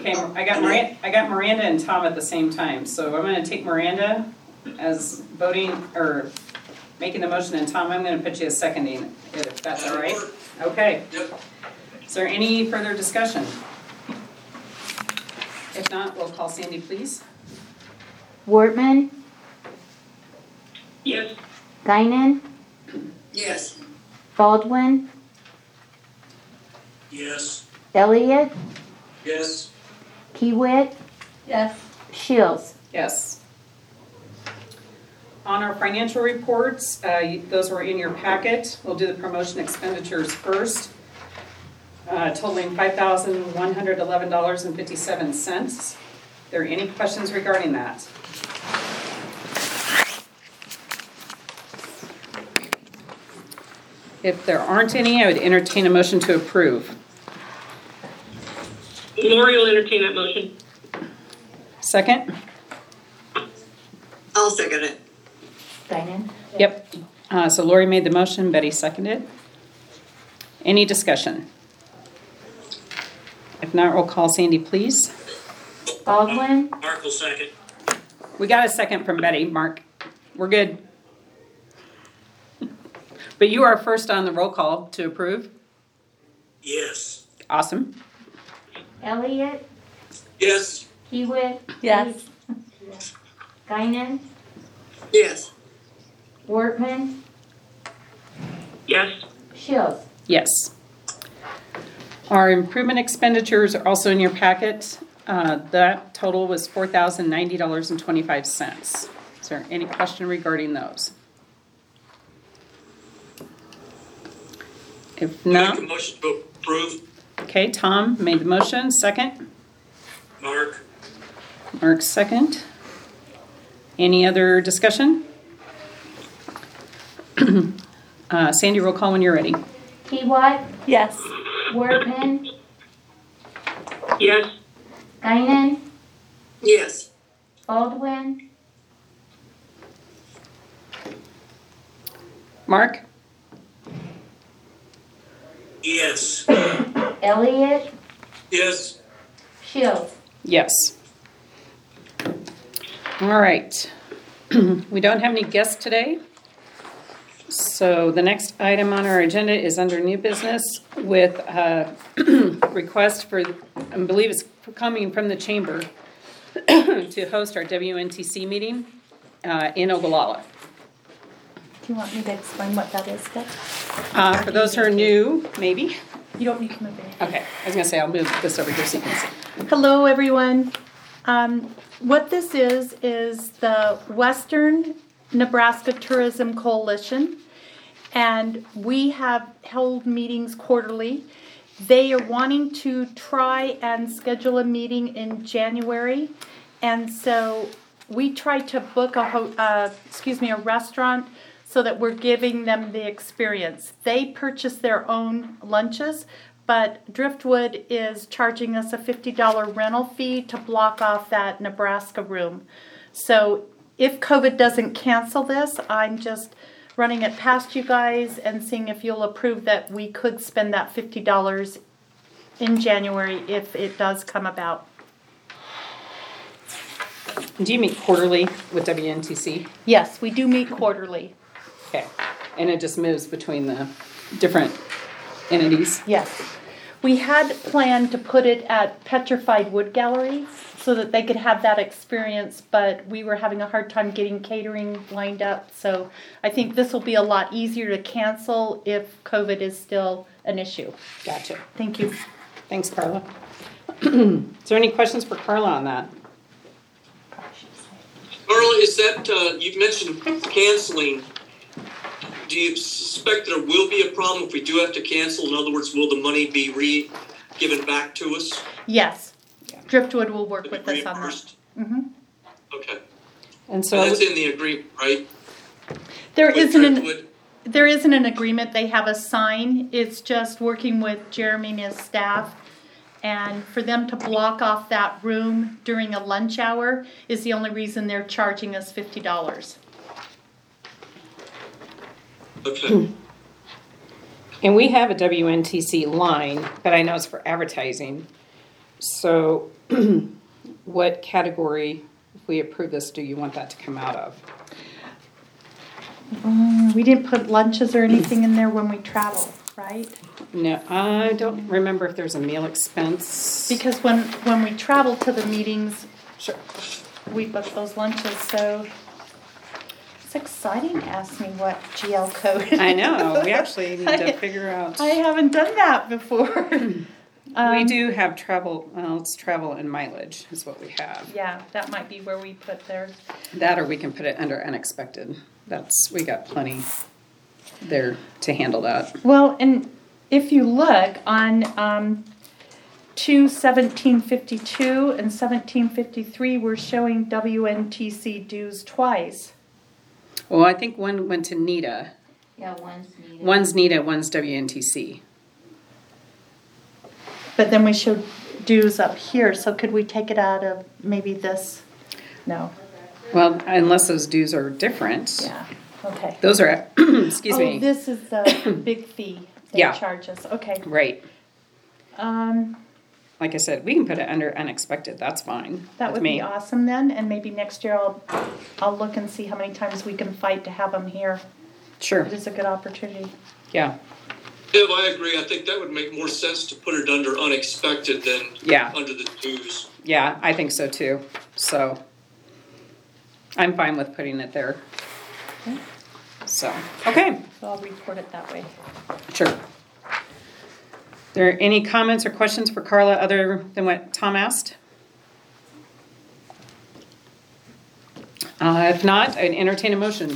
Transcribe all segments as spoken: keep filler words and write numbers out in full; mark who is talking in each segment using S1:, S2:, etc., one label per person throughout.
S1: Okay, I got Miranda, I got Miranda and Tom at the same time, so I'm gonna take Miranda as voting, or making the motion, and Tom, I'm gonna put you as seconding, if that's all right. Okay.
S2: Yep.
S1: Is there any further discussion? If not, we'll call Sandy, please.
S3: Wortman,
S2: Yes.
S3: Guinan,
S2: Yes.
S3: Baldwin,
S2: Yes.
S3: Elliott,
S2: Yes.
S3: Kiewit,
S4: Yes.
S3: Shields.
S1: Yes. On our financial reports, uh, those were in your packet. We'll do the promotion expenditures first, uh, totaling five thousand one hundred eleven dollars and fifty-seven cents. Are there any questions regarding that? If there aren't any, I would entertain a motion to approve.
S5: Lori will entertain that motion.
S1: Second?
S2: I'll second it.
S3: Guinan.
S1: Yep. Uh, so Lori made the motion, Betty seconded. Any discussion? If not, roll call Sandy, please.
S3: Baldwin,
S2: Mark will second.
S1: We got a second from Betty. Mark, we're good. But you are first on the roll call to approve.
S2: Yes.
S1: Awesome.
S3: Elliott,
S2: Yes.
S3: Kiewit.
S4: Yes.
S3: Guinan,
S2: Yes.
S3: Wortman,
S5: Yes.
S3: Shields.
S1: Yes. Our improvement expenditures are also in your packet. Uh, that total was four thousand ninety dollars and twenty-five cents. Is there any question regarding those? If not,
S2: Make a motion to approve.
S1: okay, Tom made the motion, second.
S2: Mark.
S1: Mark, second. Any other discussion? uh, Sandy, roll call when you're ready.
S3: Kiewit,
S4: Yes.
S3: Wortman,
S5: Yes.
S3: Guinan,
S2: Yes.
S3: Baldwin,
S1: Mark?
S2: Yes.
S3: Elliott,
S2: Yes.
S3: Shields.
S1: Yes. All right. We don't have any guests today. So the next item on our agenda is under new business with a request for, I believe it's coming from the chamber, to host our W N T C meeting uh, in Ogallala.
S4: Do you want me to explain what that is, Deb?
S1: Uh, for those who are new, maybe.
S4: You don't need to move it.
S1: Okay, I was gonna say I'll move this over here so you can see.
S4: Hello, everyone. Um, what this is, is the Western Nebraska Tourism Coalition, and we have held meetings quarterly. They are wanting to try and schedule a meeting in January, and so we tried to book a ho- uh, excuse me a restaurant so that we're giving them the experience. They purchase their own lunches, but Driftwood is charging us a fifty dollars rental fee to block off that Nebraska room. So if COVID doesn't cancel this, I'm just running it past you guys and seeing if you'll approve that we could spend that fifty dollars in January if it does come about.
S1: Do you meet quarterly with W N T C?
S4: Yes, we do meet quarterly.
S1: Okay, and it just moves between the different entities?
S4: Yes. We had planned to put it at Petrified Wood Gallery so that they could have that experience, but we were having a hard time getting catering lined up. So I think this will be a lot easier to cancel if COVID is still an issue.
S1: Gotcha.
S4: Thank you.
S1: Thanks, Carla. Is there any questions for Carla on that?
S6: Carla, is that, uh, you've mentioned canceling. Do you suspect there will be a problem if we do have to cancel? In other words, will the money be re given back to us?
S4: Yes. Driftwood will work
S6: To
S4: with
S6: be
S4: us on that.
S6: reimbursed?
S4: Mm-hmm.
S6: Okay.
S1: And
S6: So
S1: so,
S6: that's in the agreement, right?
S4: There
S6: With
S4: isn't an
S6: Driftwood?
S4: there isn't an agreement. They have a sign. It's just working with Jeremy and his staff. And for them to block off that room during a lunch hour is the only reason they're charging us fifty dollars.
S6: Okay.
S1: and we have a W N T C line, but I know it's for advertising. So what category, if we approve this, do you want that to come out of?
S4: Mm, we didn't put lunches or anything in there when we travel, right?
S1: No, I don't remember if there's a meal expense.
S4: Because when, when we travel to the meetings,
S1: Sure.
S4: we book those lunches, so it's exciting to ask me what G L code is.
S1: I know, we actually need to
S4: I-
S1: figure out.
S4: I haven't done that before.
S1: We
S4: Um,
S1: do have travel, well, it's travel and mileage is what we have.
S4: Yeah, that might be where we put theirs.
S1: That or we can put it under unexpected. That's, we got plenty there to handle that.
S4: Well, and if you look on um, two seventeen fifty-two and seventeen fifty-three, we're showing W N T C dues twice.
S1: Well, I think one went to NETA.
S3: Yeah, one's needed.
S1: One's NETA, one's W N T C.
S4: But then we showed dues up here, so could we take it out of maybe this? No.
S1: Well, unless those dues are different.
S4: Yeah, okay.
S1: Those are, excuse
S4: Oh,
S1: me.
S4: this is the big fee they
S1: Yeah.
S4: charge us, okay.
S1: Right.
S4: Um,
S1: Like I said, we can put it under unexpected. That's fine.
S4: that
S1: with
S4: would
S1: me.
S4: be awesome then, and maybe next year I'll, I'll look and see how many times we can fight to have them here.
S1: Sure.
S4: It is a good opportunity.
S1: Yeah.
S6: If I agree, I think that would make more sense to put it under unexpected than
S1: Yeah.
S6: under the dues.
S1: Yeah, I think so too. So I'm fine with putting it there.
S4: Okay.
S1: So, okay,
S4: So I'll report it that way.
S1: sure. There any comments or questions for Carla other than what Tom asked? Uh, if not, I'd entertain a motion.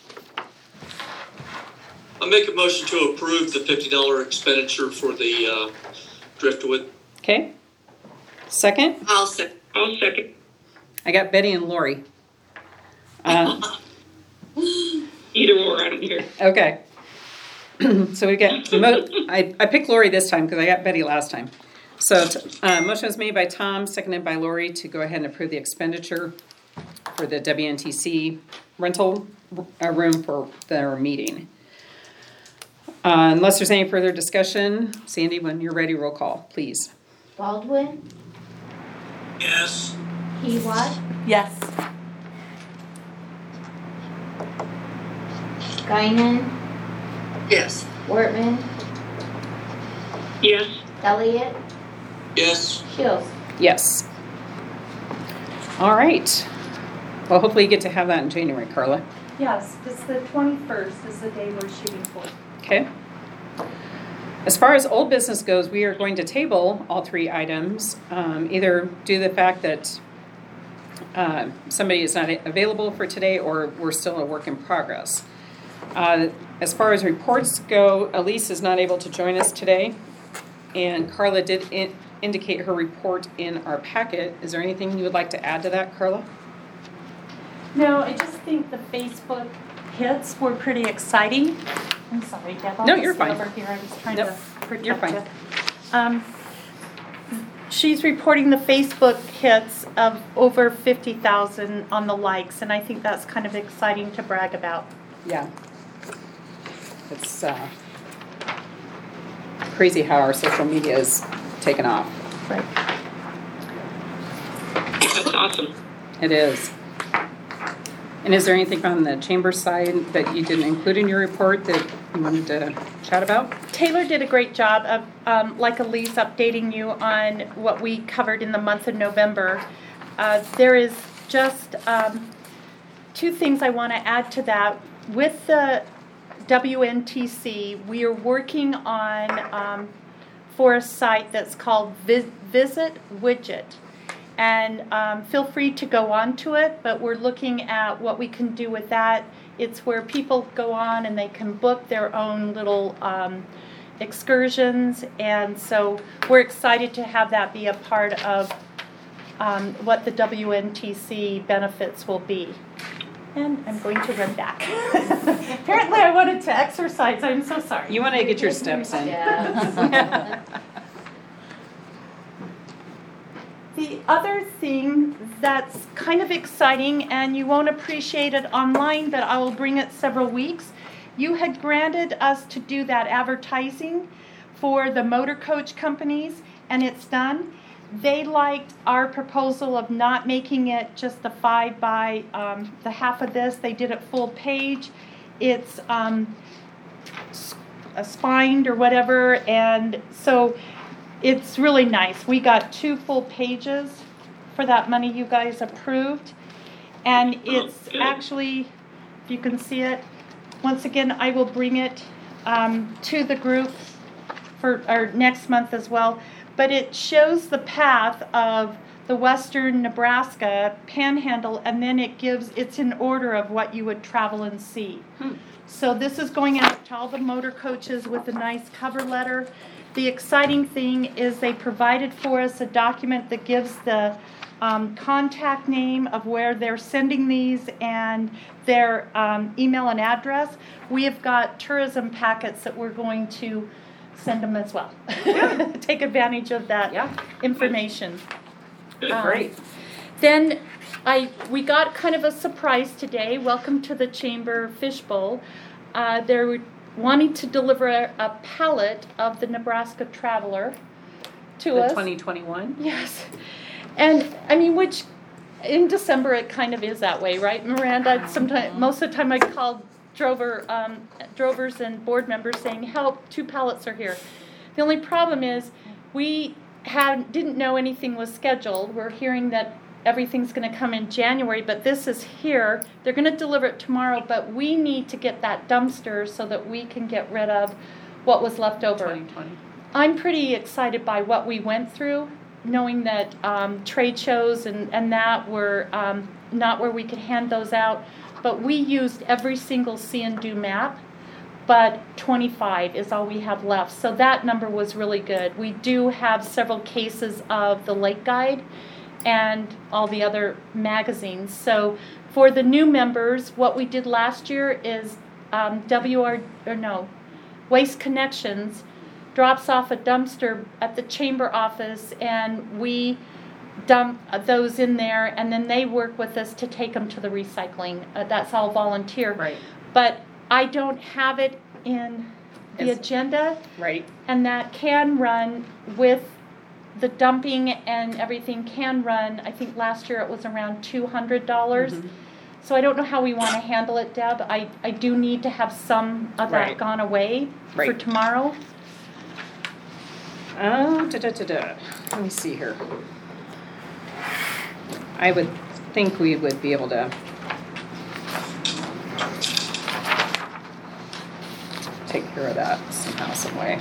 S6: I make a motion to approve the fifty dollar expenditure for the uh, driftwood.
S1: Okay? Second?
S2: I'll second.
S5: I'll second.
S1: I got Betty and Lori. Uh,
S5: Either or, I don't care.
S1: okay. So we get, mo- I, I picked Lori this time because I got Betty last time. So t- uh, motion was made by Tom, seconded by Lori to go ahead and approve the expenditure for the W N T C rental uh, room for their meeting. Uh, unless there's any further discussion, Sandy, when you're ready, roll call, please.
S3: Baldwin,
S2: Yes.
S3: Pewat,
S4: Yes.
S3: Guinan,
S2: Yes.
S3: Wortman,
S5: Yes.
S3: Elliott,
S6: Yes.
S3: Shields.
S1: Yes. All right. Well, hopefully you get to have that in January, Carla.
S4: Yes, it's the twenty-first is the day we're shooting for.
S1: Okay. As far as old business goes, we are going to table all three items, um, either due to the fact that uh, somebody is not available for today or we're still a work in progress. Uh, as far as reports go, Elise is not able to join us today, and Carla did in- indicate her report in our packet. Is there anything you would like to add to that, Carla?
S4: No, I just think the Facebook hits were pretty exciting. I'm sorry, Deb. I'll
S1: No,
S4: just
S1: you're
S4: sit
S1: fine.
S4: over here. I was trying
S1: Nope,
S4: to protect
S1: you're fine.
S4: you. Um, she's reporting the Facebook hits of over fifty thousand on the likes, and I think that's kind of exciting to brag about.
S1: Yeah. It's uh, crazy how our social media is taken off.
S4: Right.
S5: That's awesome.
S1: It is. And is there anything on the chamber side that you didn't include in your report that you wanted to chat about?
S4: Taylor did a great job of, um, like Elise, updating you on what we covered in the month of November. Uh, there is just um, two things I want to add to that. With the W N T C, we are working on um, for a site that's called Vis- Visit Widget. And um, feel free to go on to it, but we're looking at what we can do with that. It's where people go on and they can book their own little um, excursions. And so we're excited to have that be a part of um, what the W N T C benefits will be. And I'm going to run back. Apparently I wanted to exercise. I'm so sorry.
S1: You want to get your steps in.
S3: Yes.
S4: The other thing that's kind of exciting, and you won't appreciate it online, but I will bring it several weeks. You had granted us to do that advertising for the motor coach companies, and it's done. they liked our proposal of not making it just the five by um, the half of this. They did it full page. It's um, s- uh, spined or whatever, and so it's really nice. We got two full pages for that money you guys approved, and it's
S5: good.
S4: actually, if you can see it, once again, I will bring it um, to the group for our next month as well. But it shows the path of the western Nebraska panhandle, and then it gives, it's in order of what you would travel and see.
S1: Hmm.
S4: So this is going out to all the motor coaches with a nice cover letter. The exciting thing is they provided for us a document that gives the um, contact name of where they're sending these and their um, email and address. We have got tourism packets that we're going to send them as well. Take advantage of that
S1: Yeah.
S4: information. Um,
S1: Great.
S4: Then I we got kind of a surprise today. Welcome to the Chamber Fishbowl. Uh, they're wanting to deliver a, a pallet of the Nebraska Traveler to
S1: The
S4: us.
S1: twenty twenty-one?
S4: Yes. And I mean, which in December it kind of is that way, right, Miranda? Sometimes, most of the time I call drover, um, drovers and board members saying, help, two pallets are here. The only problem is we had, didn't know anything was scheduled. We're hearing that everything's going to come in January, but this is here. They're going to deliver it tomorrow, but we need to get that dumpster so that we can get rid of what was left over.
S1: twenty twenty.
S4: I'm pretty excited by what we went through, knowing that um, trade shows and, and that were um, not where we could hand those out, but we used every single see and do map, but twenty-five is all we have left. So that number was really good. We do have several cases of the Lake Guide and all the other magazines. So for the new members, what we did last year is um, W R, or no, Waste Connections drops off a dumpster at the chamber office, and we dump those in there, and then they work with us to take them to the recycling. Uh, that's all volunteer.
S1: Right.
S4: But I don't have it in the
S1: Yes.
S4: agenda,
S1: Right.
S4: and that can run with the dumping and everything can run. I think last year it was around two hundred dollars.
S1: Mhm.
S4: So I don't know how we want to handle it, Deb. I, I do need to have some of that
S1: Right.
S4: gone away for
S1: Right.
S4: tomorrow.
S1: Oh, da da da da. Let me see here. I would think we would be able to take care of that somehow, some way.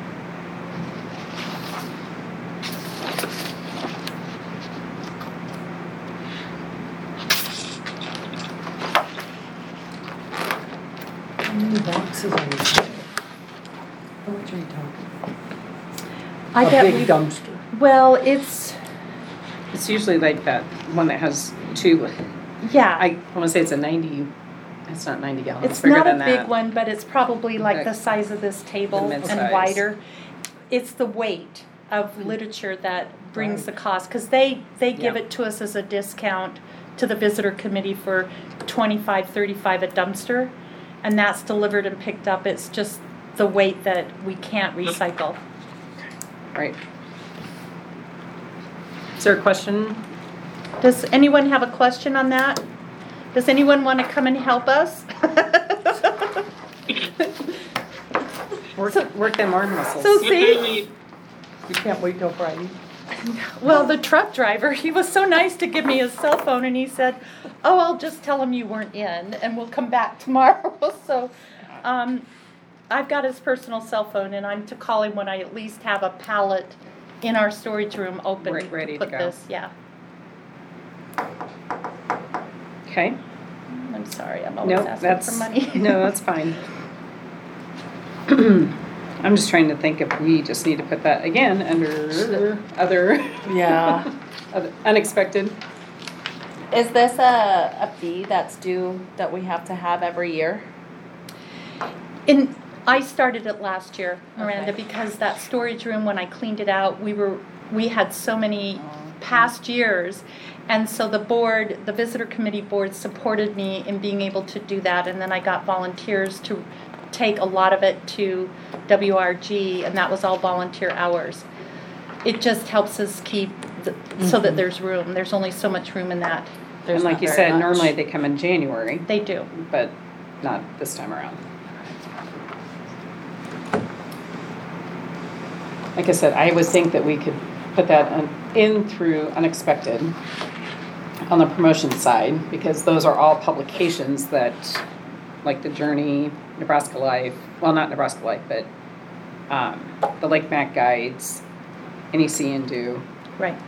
S7: How many boxes are you talking? How much are you talking?
S4: I
S7: A
S4: bet
S7: big
S4: we-
S7: dumpster.
S4: Well, it's,
S1: It's usually like that one that has two,
S4: yeah.
S1: I want to say it's a ninety, it's not ninety gallons,
S4: It's
S1: bigger
S4: not a
S1: than
S4: big
S1: that.
S4: one, but it's probably like
S1: Okay.
S4: the size of this table
S1: The
S4: and
S1: mid-size.
S4: wider. It's the weight of literature that brings the cost, because they, they give
S1: Yeah.
S4: it to us as a discount to the visitor committee for twenty-five, thirty-five a dumpster, and that's delivered and picked up. It's just the weight that we can't recycle.
S1: Right. Is there a question?
S4: Does anyone have a question on that? Does anyone want to come and help us?
S1: Work, work them arm muscles.
S4: So
S5: What do you
S4: see,
S5: need?
S7: You can't wait till Friday.
S4: well, the truck driver, he was so nice to give me his cell phone, and he said, oh, I'll just tell him you weren't in, and we'll come back tomorrow. So um, I've got his personal cell phone, and I'm to call him when I at least have a pallet in our storage room open
S1: Re- ready to
S4: put
S1: go.
S4: this. Yeah,
S1: Okay.
S4: I'm sorry, I'm always
S1: No,
S4: asking
S1: that's,
S4: for money.
S1: no, that's fine. I'm just trying to think if we just need to put that again under other,
S7: Yeah.
S1: other- unexpected.
S8: Is this a, a fee that's due that we have to have every year?
S4: In, I started it last year, Miranda,
S8: Okay.
S4: because that storage room, when I cleaned it out, we were, we had so many past years. And so the board, the visitor committee board supported me in being able to do that. And then I got volunteers to take a lot of it to W R G, and that was all volunteer hours. it just helps us keep, the- so that there's room. There's only so much room in that.
S1: And like you said, normally they come in January,
S4: They do.
S1: but not this time around. Like I said, I would think that we could put that un- in through unexpected on the promotion side, because those are all publications that, like the Journey, Nebraska Life, well, not Nebraska Life, but um, the Lake Mac Guides, N E C and Do.
S4: Right.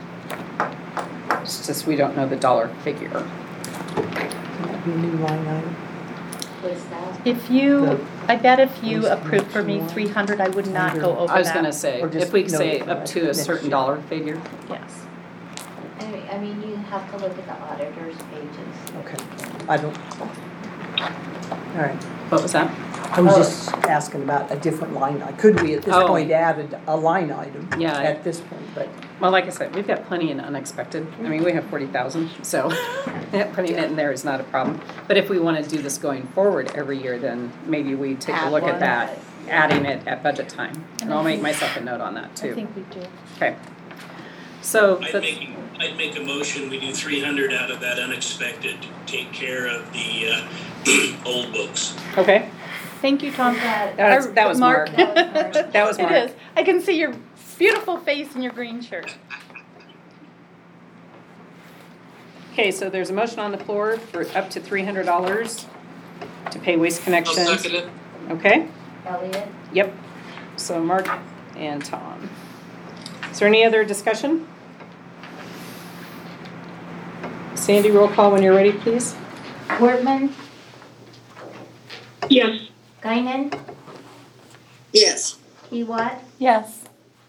S1: It's just we don't know the dollar figure.
S7: That'd be a new line item.
S3: What's that?
S4: If you,
S7: The-
S4: I bet if you
S7: Where's
S4: approve for me
S7: next one?
S4: three hundred, I would not go over that.
S1: I was gonna say,
S7: Or just
S1: if we could say
S7: note
S1: up
S7: that
S1: to a
S7: next
S1: certain
S7: year.
S1: dollar figure.
S4: Yes.
S3: I mean, I mean, you have to look at the auditor's pages.
S7: Okay, I don't. All right,
S1: What was that?
S7: I was just asking about a different line. I Could we at this
S1: Oh.
S7: point add a, a line item?
S1: Yeah.
S7: At this point, but
S1: Well, like I said, we've got plenty in unexpected. I mean, we have forty thousand, so putting it in there is not a problem. But if we want to do this going forward every year, then maybe we take a
S8: Add
S1: look
S8: one.
S1: at that, adding it at budget time. And
S4: And
S1: I'll
S4: I
S1: make
S4: think-
S1: myself a note on that
S4: I
S1: too.
S4: think we do.
S1: Okay. So,
S2: I'd
S1: that's-
S2: make, I'd make a motion, we do three hundred out of that unexpected, take care of the, uh, old books.
S1: okay,
S4: Thank you, Tom.
S3: That-
S1: that was,
S4: Or
S1: that was Mark.
S3: That was Mark.
S1: That was
S4: It
S1: Mark.
S4: is. I can see your beautiful face in your green shirt.
S1: Okay, so there's a motion on the floor for up to three hundred dollars to pay Waste
S6: I'll
S1: Connections.
S6: second it.
S1: Okay?
S3: Elliot?
S1: Yep. So Mark and Tom. Is there any other discussion? Sandy, roll call when you're ready, please.
S3: Wortman?
S5: Yes.
S3: Guinan?
S2: Yes.
S3: Ewart?
S8: Yes.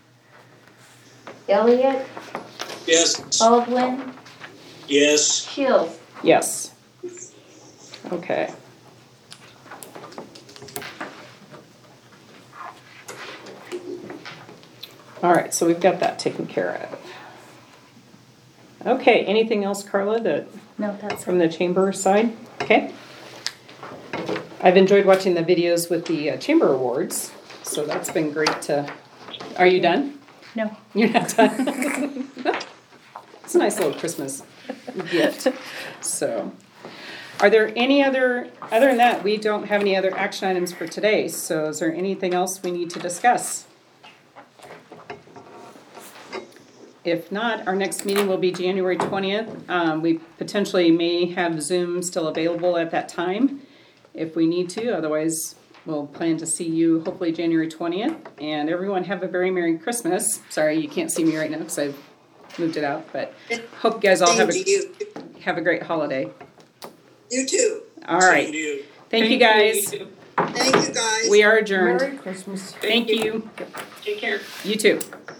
S3: Elliot?
S2: Yes.
S3: Baldwin?
S2: Yes.
S3: Shields?
S1: Yes. Okay. All right, so we've got that taken care of. Okay, anything else, Carla, that
S4: No, that's
S1: from the chamber side? Okay. I've enjoyed watching the videos with the uh, chamber awards, so that's been great to. Are you done?
S4: No.
S1: You're not done. It's a nice little Christmas gift. So, are there any other, other than that, we don't have any other action items for today. So is there anything else we need to discuss? If not, our next meeting will be January twentieth. Um, we potentially may have Zoom still available at that time if we need to. Otherwise, we'll plan to see you hopefully January twentieth. And everyone have a very Merry Christmas. Sorry, you can't see me right now because I've moved it out. But hope you guys all have a,
S2: Same to you.
S1: have a great holiday.
S2: You too.
S1: All
S2: Same
S1: right.
S2: to you.
S1: Thank you guys.
S2: Thank you, guys.
S1: We are adjourned.
S7: Merry Christmas.
S1: Thank you.
S5: Take care.
S1: You too.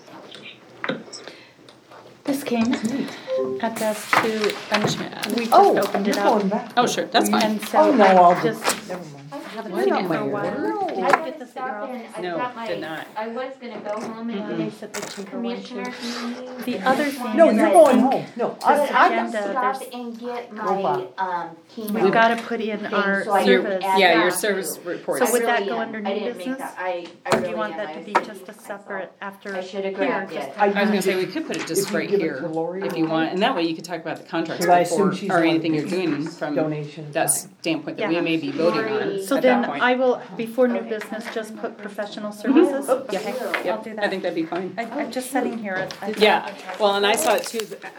S4: This came at us to, and we just
S7: Oh,
S4: opened it
S7: you're
S4: up.
S7: going back.
S1: Oh, sure, that's fine.
S4: And so
S7: Oh, no, I'll
S4: I just
S7: just, never mind.
S4: haven't
S7: You're
S4: seen
S7: not
S4: it for a
S7: my
S4: while.
S7: order.
S4: Did you
S3: I
S4: get this at your
S3: stopped in,
S4: office?
S3: I
S1: No,
S3: got my,
S1: did not.
S3: I was gonna go home and
S4: They
S3: do
S4: said the chamber wanted to.
S3: commissioners meeting.
S4: The
S3: and
S4: other
S3: this
S4: thing
S3: one,
S7: No,
S4: is
S7: you're
S4: I
S7: going
S4: think
S7: home. No,
S3: But
S7: I,
S3: I
S7: I,
S4: agenda,
S3: just stopped
S4: there's-
S3: and get
S7: Go
S3: my,
S7: back.
S3: um,
S4: We've
S3: chemo.
S4: gotta put in
S3: Thing,
S4: our
S3: so I
S1: Your-
S3: didn't
S4: service.
S3: add
S1: yeah,
S3: that
S1: your
S3: to-
S1: service
S4: So
S1: reports.
S4: would
S3: I
S4: that
S3: really
S4: go
S3: am.
S4: under
S3: I
S4: new
S3: didn't make
S4: business?
S3: that- I, I
S4: Or do
S3: really
S4: you want
S3: am.
S4: that
S3: I
S4: to
S3: was
S4: be
S3: thinking
S4: just a
S3: to
S4: separate
S3: myself,
S4: after
S3: I
S4: here?
S3: should have grabbed
S4: just
S3: it.
S7: I
S1: I was gonna
S7: used
S1: say,
S7: it-
S1: we could put it
S7: if
S1: just
S7: you
S1: right
S7: give it
S1: here,
S7: to Lori
S1: if
S7: or
S1: you want,
S7: what?
S1: and that way you could talk about the contracts
S7: But I assume
S1: before,
S7: she's
S1: or
S7: on
S1: anything you're doing from
S7: donation
S1: that
S7: time.
S1: standpoint that we
S4: Yeah.
S1: may be voting on
S4: So
S1: at
S4: then
S1: that point.
S4: I will, before new business, just put professional services?
S1: Yeah.
S4: Okay, I'll
S1: Yep,
S4: do
S1: I
S4: that.
S1: think that'd be fine.
S4: I, I'm just sitting here. I- I-
S1: Yeah, well, and I saw it too,